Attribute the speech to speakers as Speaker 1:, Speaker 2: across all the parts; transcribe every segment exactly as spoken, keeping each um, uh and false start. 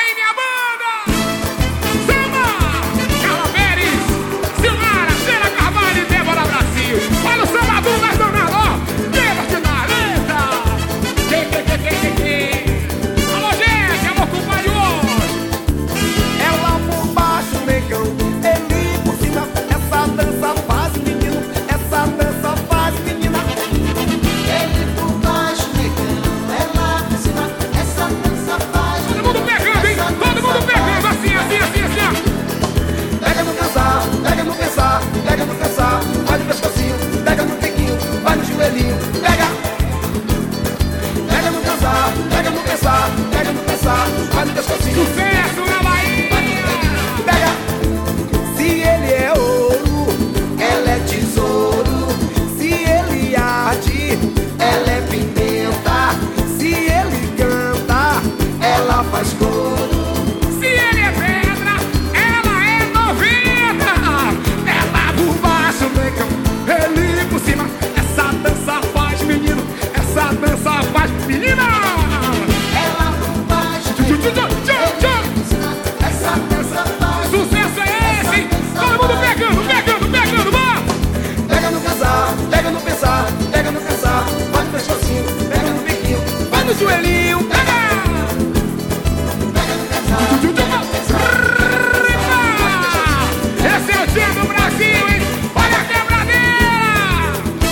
Speaker 1: aí, minha banda! Samba! Carla Pérez, Silmara, Sheila Carvalho e Débora Brasil. Olha o samba do mais danado, ó! Leva-te na letra! Que, que, que, que, que, que. Alô, gente, amor, compadre hoje!
Speaker 2: Ela por baixo, negão, ele por cima. Essa dança faz menino, essa dança faz menina.
Speaker 3: Ele por baixo, negão, ela por cima. Essa dança faz
Speaker 1: Todo mundo pegando, hein? Todo mundo pegando, assim, assim, assim, assim, ó!
Speaker 2: Pega no cansar, pega no pensar, pega no cansar. Vai no pescocinho, pega no biquinho, vai no joelhinho, pega. Pega no cansar, pega no pensar, pega no pensar, vai no pescocinho.
Speaker 1: Sucesso na Bahia!
Speaker 2: Pega. Se ele é ouro, ela é tesouro. Se ele arde, ela é pimenta. Se ele canta, ela faz coro.
Speaker 1: Se ele é pedra, ela é noventa.
Speaker 2: Ela por baixo, negão, ele por cima.
Speaker 1: Essa dança faz menino, essa dança faz menina.
Speaker 3: ela por baixo,
Speaker 1: Tchu, tchu, tchu, tchu, tchu.
Speaker 3: por cima. Essa dança faz
Speaker 1: Sucesso é esse, hein? Todo mundo pegando, pegando, pegando, vamos!
Speaker 2: Pega no cansar, pega no pensar, pega no cansar. Vai no pescocinho, pega no biquinho, vai no joelhinho, pega.
Speaker 3: pega no casal.
Speaker 1: Tchu, tchu, tchu. Ripa! Esse é o time do Brasil, hein? Olha a quebradeira!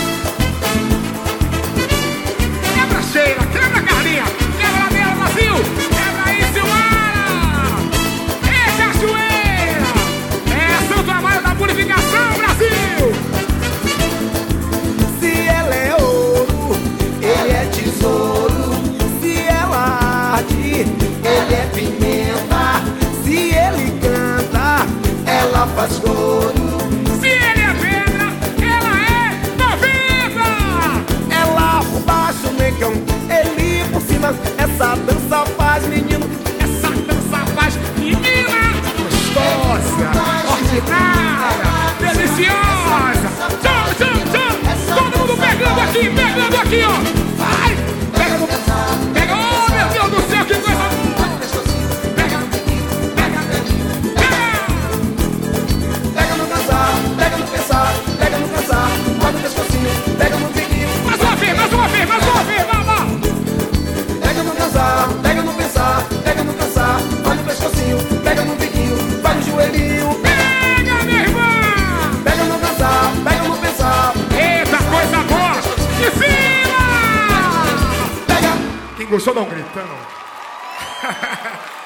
Speaker 1: Quebra Sheila, quebra Carlinha, quebradeira Brasil, quebra aí Silmara! É Cachoeira! É Santo Amaro da Purificação, Brasil!
Speaker 2: Se ela é ouro, ele é tesouro. Se ela arde, ele é pimenta. Se ele canta, ela faz coro.
Speaker 1: Se ele é pedra, ela é noventa!
Speaker 2: Ela por baixo, negão, ele por cima. Essa dança faz menino.
Speaker 1: Essa dança faz menina gostosa, ordinária, deliciosa. Tchau, tchau, tchau. Todo mundo pegando aqui, pegando aqui, ó. Vai, pega no... Pega, oh meu Deus do céu, que coisa boa. Pega, pega, pega.
Speaker 2: Pega no cansar, pega no pensar, pega no cansar. Vai no pescocinho, pega no biquinho.
Speaker 1: Mais uma vez, mais uma vez, mais uma vez, vai lá.
Speaker 2: Pega no cansar, pega no pensar, pega no cansar. Vai no pescocinho, pega no biquinho, vai no joelhinho.
Speaker 1: Pega, minha irmã.
Speaker 2: Pega no cansar, pega no pensar.
Speaker 1: Eita, coisa boa. De cima.
Speaker 2: Pega.
Speaker 1: Quem gostou, dá um gritão.